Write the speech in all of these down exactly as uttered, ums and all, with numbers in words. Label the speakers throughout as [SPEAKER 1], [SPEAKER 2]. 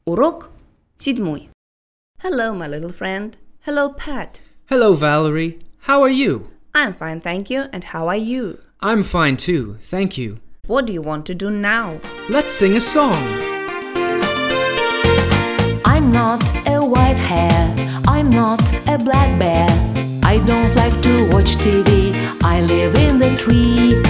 [SPEAKER 1] Урок седьмой. Hello, my little friend. Hello, Pat.
[SPEAKER 2] Hello, Valerie. How are you?
[SPEAKER 1] I'm fine, thank you. And how are you?
[SPEAKER 2] I'm fine too, thank you.
[SPEAKER 1] What do you want to do now?
[SPEAKER 2] Let's sing a song.
[SPEAKER 3] I'm not a white hare, I'm not a black bear. I don't like to watch ти ви, I live in the tree.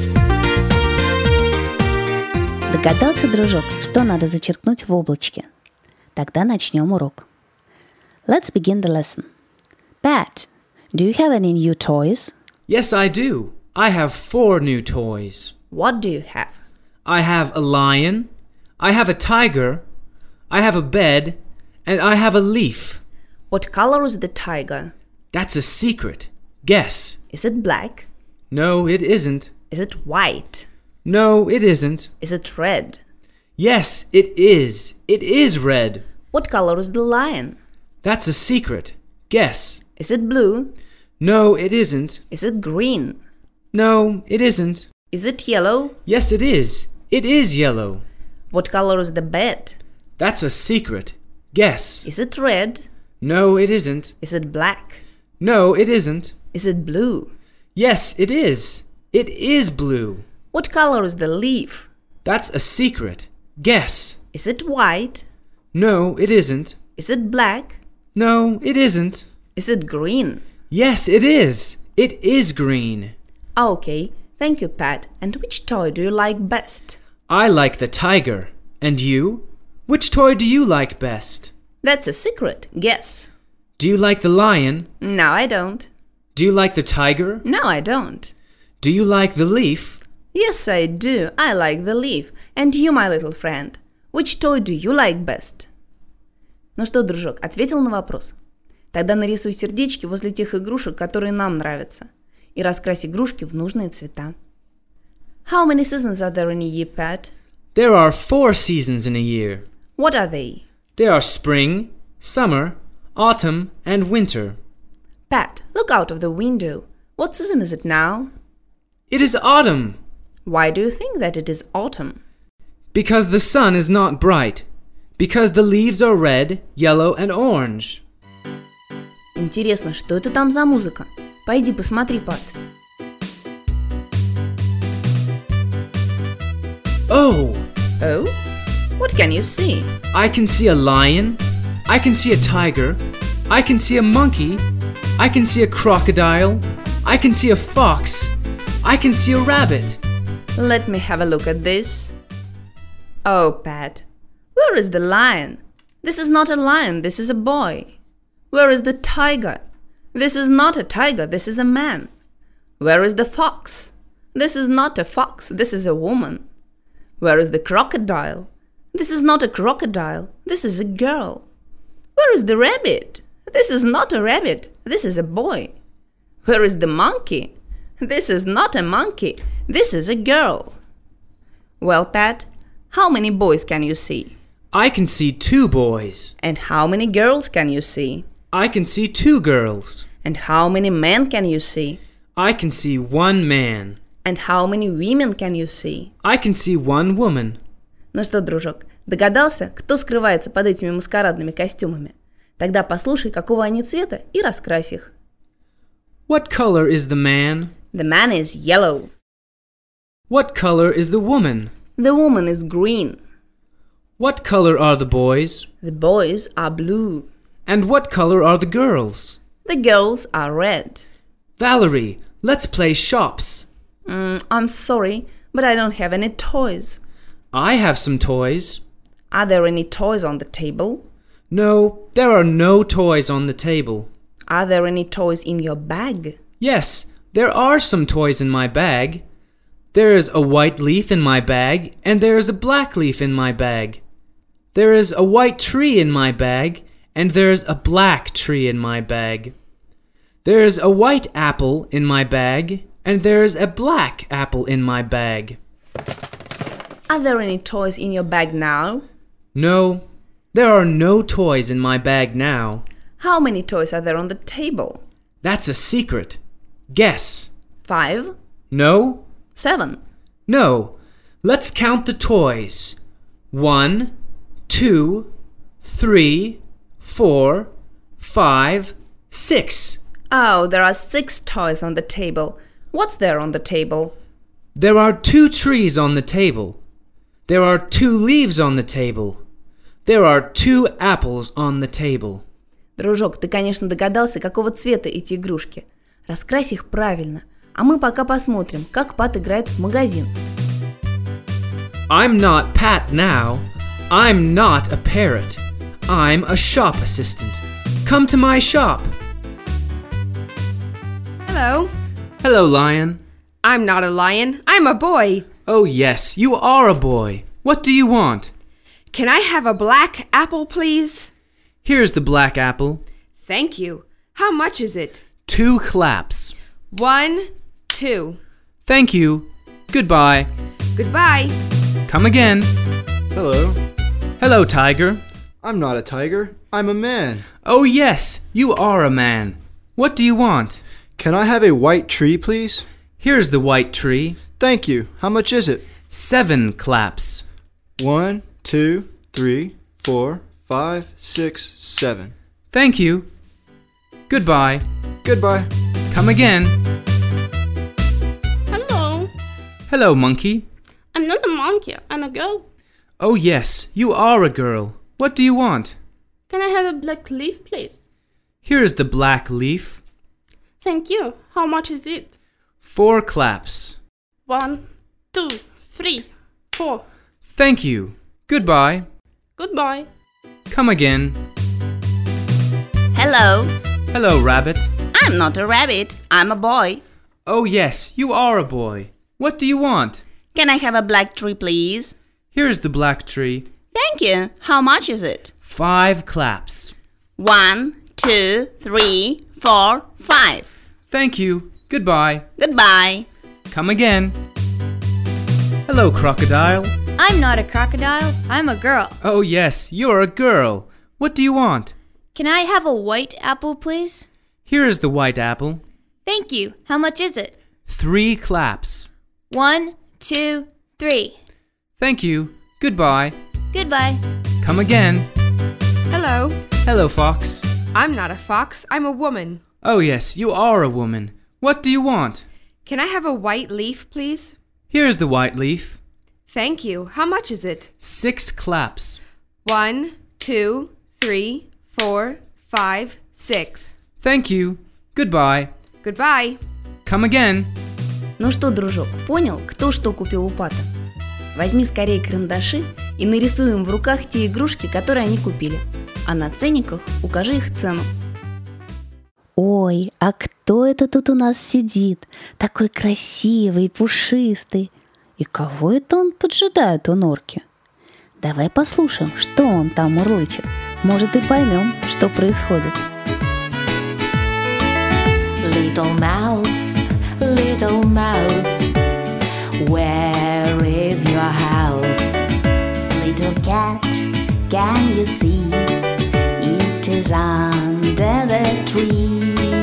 [SPEAKER 4] Догадался, дружок, что надо зачеркнуть в облачке? Тогда начнем урок. Let's begin the lesson. Pat, do you have any new toys?
[SPEAKER 2] Yes, I do. I have four new toys.
[SPEAKER 1] What do you have?
[SPEAKER 2] I have a lion, I have a tiger, I have a bed, and I have a leaf.
[SPEAKER 1] What color is the tiger?
[SPEAKER 2] That's a secret. Guess.
[SPEAKER 1] Is it black?
[SPEAKER 2] No, it isn't.
[SPEAKER 1] Is it white?
[SPEAKER 2] No, it isn't.
[SPEAKER 1] Is it red?
[SPEAKER 2] Yes, it is. It is red.
[SPEAKER 1] What color is the lion?
[SPEAKER 2] That's a secret. Guess.
[SPEAKER 1] Is it blue?
[SPEAKER 2] No, it isn't.
[SPEAKER 1] Is it green?
[SPEAKER 2] No, it isn't.
[SPEAKER 1] Is it yellow?
[SPEAKER 2] Yes, it is. It is yellow.
[SPEAKER 1] What color is the bed?
[SPEAKER 2] That's a secret. Guess.
[SPEAKER 1] Is it red?
[SPEAKER 2] No, it isn't.
[SPEAKER 1] Is it black?
[SPEAKER 2] No, it isn't.
[SPEAKER 1] Is it blue?
[SPEAKER 2] Yes, it is. It is blue.
[SPEAKER 1] What color is the leaf?
[SPEAKER 2] That's a secret. Guess.
[SPEAKER 1] Is it white?
[SPEAKER 2] No, it isn't.
[SPEAKER 1] Is it black?
[SPEAKER 2] No, it isn't.
[SPEAKER 1] Is it green?
[SPEAKER 2] Yes, it is. It is green.
[SPEAKER 1] Okay, thank you, Pat. And which toy do you like best?
[SPEAKER 2] I like the tiger. And you? Which toy do you like best?
[SPEAKER 1] That's a secret. Guess.
[SPEAKER 2] Do you like the lion?
[SPEAKER 1] No, I don't.
[SPEAKER 2] Do you like the tiger?
[SPEAKER 1] No, I don't.
[SPEAKER 2] Do you like the leaf?
[SPEAKER 1] Yes, I do. I like the leaf. And you, my little friend, which toy do you like best? Ну что, дружок, ответил на вопрос? Тогда нарисуй сердечки возле тех игрушек, которые нам нравятся, и раскрась игрушки в нужные цвета. How many seasons are there in a year, Pat?
[SPEAKER 2] There are four seasons in a year.
[SPEAKER 1] What are they?
[SPEAKER 2] There are spring, summer, autumn, and winter.
[SPEAKER 1] Pat, look out of the window. What season is it now?
[SPEAKER 2] It is autumn.
[SPEAKER 1] Why do you think that it is autumn?
[SPEAKER 2] Because the sun is not bright. Because the leaves are red, yellow, and orange.
[SPEAKER 1] Интересно, что это там за музыка? Пойди посмотри, Пат.
[SPEAKER 2] Oh!
[SPEAKER 1] Oh? What can you see?
[SPEAKER 2] I can see a lion. I can see a tiger. I can see a monkey. I can see a crocodile. I can see a fox. I can see a rabbit.
[SPEAKER 1] Let me have a look at this. Oh, Pat, where is the lion? This is not a lion, this is a boy. Where is the tiger? This is not a tiger, this is a man. Where is the fox? This is not a fox, this is a woman. Where is the crocodile? This is not a crocodile, this is a girl. Where is the rabbit? This is not a rabbit, this is a boy. Where is the monkey? This is not a monkey, this is a girl. Well, Pat, how many boys can you see?
[SPEAKER 2] I can see two boys.
[SPEAKER 1] And how many girls can you see?
[SPEAKER 2] I can see two girls.
[SPEAKER 1] And how many men can you see?
[SPEAKER 2] I can see one man.
[SPEAKER 1] And how many women can you see?
[SPEAKER 2] I can see one woman.
[SPEAKER 1] Ну что, дружок, догадался, кто скрывается под этими маскарадными костюмами? Тогда послушай, какого они цвета, и раскрась их.
[SPEAKER 2] What color is the man?
[SPEAKER 1] The man is yellow.
[SPEAKER 2] What color is the woman?
[SPEAKER 1] The woman is green.
[SPEAKER 2] What color are the boys?
[SPEAKER 1] The boys are blue.
[SPEAKER 2] And what color are the girls?
[SPEAKER 1] The girls are red.
[SPEAKER 2] Valerie, let's play shops.
[SPEAKER 1] Mm, I'm sorry, but I don't have any toys.
[SPEAKER 2] I have some toys.
[SPEAKER 1] Are there any toys on the table?
[SPEAKER 2] No, there are no toys on the table.
[SPEAKER 1] Are there any toys in your bag?
[SPEAKER 2] Yes, there are some toys in my bag. There is a white leaf in my bag, and there is a black leaf in my bag. There is a white tree in my bag, and there is a black tree in my bag. There is a white apple in my bag, and there is a black apple in my bag.
[SPEAKER 1] Are there any toys in your bag now?
[SPEAKER 2] No, there are no toys in my bag now.
[SPEAKER 1] How many toys are there on the table?
[SPEAKER 2] That's a secret. Guess.
[SPEAKER 1] Five?
[SPEAKER 2] No?
[SPEAKER 1] Seven?
[SPEAKER 2] No. Let's count the toys. One, two, three, four, five, six.
[SPEAKER 1] Oh, there are six toys on the table. What's there on the table?
[SPEAKER 2] There are two trees on the table. There are two leaves on the table. There are two apples on the table.
[SPEAKER 1] Дружок, ты, конечно, догадался, какого цвета эти игрушки. Раскрась их правильно. А мы пока посмотрим, как Пат играет в магазин.
[SPEAKER 2] I'm not Pat now. I'm not a parrot. I'm a shop assistant. Come to my shop.
[SPEAKER 5] Hello.
[SPEAKER 2] Hello, lion.
[SPEAKER 5] I'm not a lion. I'm a boy.
[SPEAKER 2] Oh, yes, you are a boy. What do you want?
[SPEAKER 5] Can I have a black apple, please?
[SPEAKER 2] Here's the black apple.
[SPEAKER 5] Thank you. How much is it?
[SPEAKER 2] Two claps.
[SPEAKER 5] One, two.
[SPEAKER 2] Thank you. Goodbye.
[SPEAKER 5] Goodbye.
[SPEAKER 2] Come again.
[SPEAKER 6] Hello.
[SPEAKER 2] Hello, tiger.
[SPEAKER 6] I'm not a tiger. I'm a man.
[SPEAKER 2] Oh, yes, you are a man. What do you want?
[SPEAKER 6] Can I have a white tree, please?
[SPEAKER 2] Here's the white tree.
[SPEAKER 6] Thank you. How much is it?
[SPEAKER 2] Seven claps.
[SPEAKER 6] One, two, three, four, five, six, seven.
[SPEAKER 2] Thank you. Goodbye.
[SPEAKER 6] Goodbye.
[SPEAKER 2] Come again.
[SPEAKER 7] Hello.
[SPEAKER 2] Hello, monkey.
[SPEAKER 7] I'm not a monkey. I'm a girl.
[SPEAKER 2] Oh, yes, you are a girl. What do you want?
[SPEAKER 7] Can I have a black leaf, please?
[SPEAKER 2] Here's the black leaf.
[SPEAKER 7] Thank you. How much is it?
[SPEAKER 2] Four claps.
[SPEAKER 7] One, two, three, four.
[SPEAKER 2] Thank you. Goodbye.
[SPEAKER 7] Goodbye.
[SPEAKER 2] Come again.
[SPEAKER 1] Hello.
[SPEAKER 2] Hello, rabbit.
[SPEAKER 1] I'm not a rabbit. I'm a boy.
[SPEAKER 2] Oh, yes, you are a boy. What do you want?
[SPEAKER 1] Can I have a black tree, please?
[SPEAKER 2] Here's the black tree.
[SPEAKER 1] Thank you. How much is it?
[SPEAKER 2] Five claps.
[SPEAKER 1] One, two, three, four, five.
[SPEAKER 2] Thank you. Goodbye.
[SPEAKER 1] Goodbye.
[SPEAKER 2] Come again. Hello, crocodile.
[SPEAKER 8] I'm not a crocodile. I'm a girl.
[SPEAKER 2] Oh, yes, you're a girl. What do you want?
[SPEAKER 8] Can I have a white apple, please?
[SPEAKER 2] Here is the white apple.
[SPEAKER 8] Thank you. How much is it?
[SPEAKER 2] Three claps.
[SPEAKER 8] One, two, three.
[SPEAKER 2] Thank you. Goodbye.
[SPEAKER 8] Goodbye.
[SPEAKER 2] Come again.
[SPEAKER 5] Hello.
[SPEAKER 2] Hello, fox.
[SPEAKER 5] I'm not a fox. I'm a woman.
[SPEAKER 2] Oh, yes, you are a woman. What do you want?
[SPEAKER 5] Can I have a white leaf, please?
[SPEAKER 2] Here's the white leaf.
[SPEAKER 5] Thank you. How much is it?
[SPEAKER 2] Six claps.
[SPEAKER 5] One, two, three, four, five, six.
[SPEAKER 2] Thank you. Goodbye.
[SPEAKER 5] Goodbye.
[SPEAKER 2] Come again.
[SPEAKER 1] Ну что, дружок, понял, кто что купил у Пата? Возьми скорее карандаши и нарисуй им в руках те игрушки, которые они купили. А на ценниках укажи их цену.
[SPEAKER 4] Ой, а кто это тут у нас сидит? Такой красивый, пушистый. И кого это он поджидает у норки? Давай послушаем, что он там мурлычет. Может, и поймем, что происходит.
[SPEAKER 3] Little mouse, little mouse, where is your house? Little cat, can you see? It is under the tree.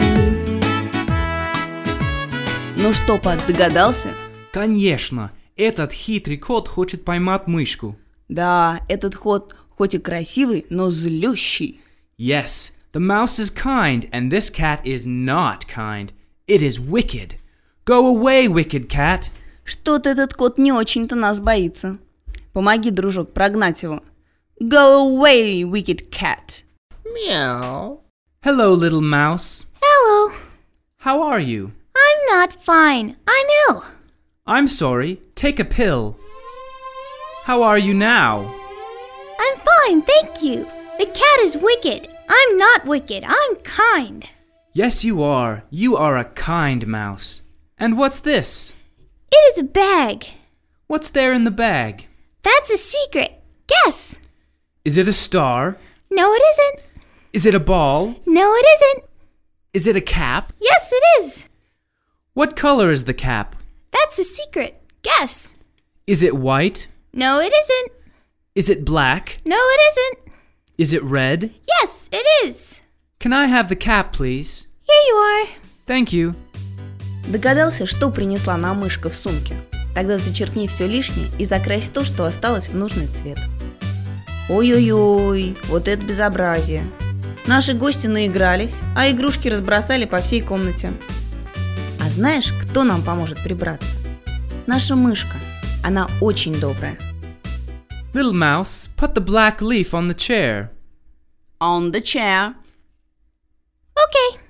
[SPEAKER 1] Ну что, Пат, догадался?
[SPEAKER 2] Конечно, этот хитрый кот хочет поймать мышку.
[SPEAKER 1] Да, этот кот хоть и красивый, но злющий.
[SPEAKER 2] Yes, the mouse is kind, and this cat is not kind. It is wicked. Go away, wicked cat.
[SPEAKER 1] Что-то этот кот не очень-то нас боится. Помоги, дружок, прогнать его. Go away, wicked cat.
[SPEAKER 6] Meow.
[SPEAKER 2] Hello, little mouse.
[SPEAKER 8] Hello.
[SPEAKER 2] How are you?
[SPEAKER 8] I'm not fine. I'm ill.
[SPEAKER 2] I'm sorry. Take a pill. How are you now?
[SPEAKER 8] I'm fine, thank you. The cat is wicked. I'm not wicked. I'm kind.
[SPEAKER 2] Yes, you are. You are a kind mouse. And what's this?
[SPEAKER 8] It is a bag.
[SPEAKER 2] What's there in the bag?
[SPEAKER 8] That's a secret. Guess.
[SPEAKER 2] Is it a star?
[SPEAKER 8] No, it isn't.
[SPEAKER 2] Is it a ball?
[SPEAKER 8] No, it isn't.
[SPEAKER 2] Is it a cap?
[SPEAKER 8] Yes, it is.
[SPEAKER 2] What color is the cap?
[SPEAKER 8] That's a secret. Guess.
[SPEAKER 2] Is it white?
[SPEAKER 8] No, it isn't.
[SPEAKER 2] Is it black?
[SPEAKER 8] No, it isn't.
[SPEAKER 2] Is it red?
[SPEAKER 8] Yes, it is.
[SPEAKER 2] Can I have the cap, please?
[SPEAKER 8] Here you are.
[SPEAKER 2] Thank you.
[SPEAKER 1] Догадался, что принесла нам мышка в сумке? Тогда зачеркни все лишнее и закрась то, что осталось в нужный цвет. Ой-ой-ой, вот это безобразие. Наши гости наигрались, а игрушки разбросали по всей комнате. А знаешь, кто нам поможет прибраться? Наша мышка. Она очень добрая.
[SPEAKER 2] Little mouse, put the black leaf on the chair.
[SPEAKER 1] On the chair.
[SPEAKER 8] Okay.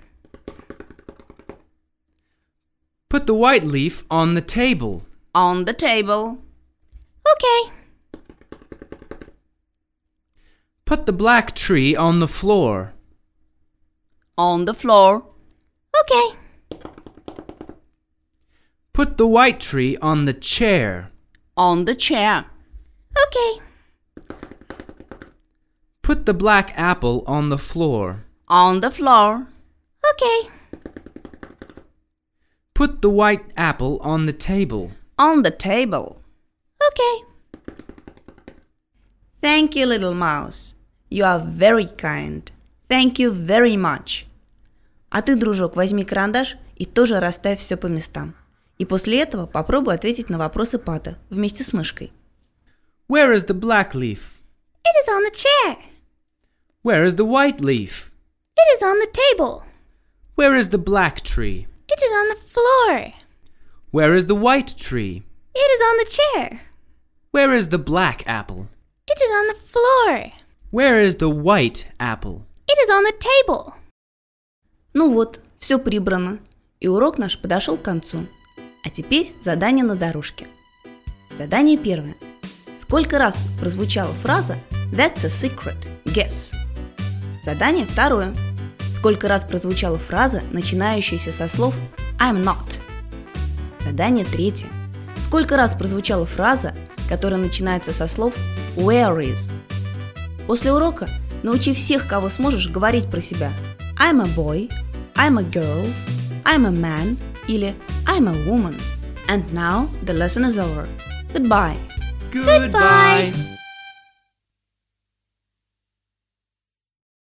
[SPEAKER 2] Put the white leaf on the table.
[SPEAKER 1] On the table.
[SPEAKER 8] Okay.
[SPEAKER 2] Put the black tree on the floor.
[SPEAKER 1] On the floor.
[SPEAKER 8] Okay.
[SPEAKER 2] Put the white tree on the chair.
[SPEAKER 1] On the chair.
[SPEAKER 8] Okay.
[SPEAKER 2] Put the black apple on the floor.
[SPEAKER 1] On the floor.
[SPEAKER 8] Okay.
[SPEAKER 2] Put the white apple on the table.
[SPEAKER 1] On the table.
[SPEAKER 8] Okay.
[SPEAKER 1] Thank you, little mouse. You are very kind. Thank you very much. А ты, дружок, возьми карандаш и тоже расставь все по местам. И после этого попробуй ответить на вопросы Пата вместе с мышкой.
[SPEAKER 2] Where is the black leaf?
[SPEAKER 8] It is on the chair.
[SPEAKER 2] Where is the white leaf?
[SPEAKER 8] It is on the table.
[SPEAKER 2] Where is the black tree?
[SPEAKER 8] It is on the floor.
[SPEAKER 2] Where is the white tree?
[SPEAKER 8] It is on the chair.
[SPEAKER 2] Where is the black apple?
[SPEAKER 8] It is on the floor.
[SPEAKER 2] Where is the white apple?
[SPEAKER 8] It is on the table.
[SPEAKER 1] Ну вот, все прибрано, и урок наш подошел к концу. А теперь задание на дорожке. Задание первое. Сколько раз прозвучала фраза «That's a secret, guess». Задание второе. Сколько раз прозвучала фраза, начинающаяся со слов I'm not. Задание третье. Сколько раз прозвучала фраза, которая начинается со слов where is. После урока научи всех, кого сможешь, говорить про себя I'm a boy, I'm a girl, I'm a man или I'm a woman. And now the lesson is over. Goodbye.
[SPEAKER 2] Goodbye.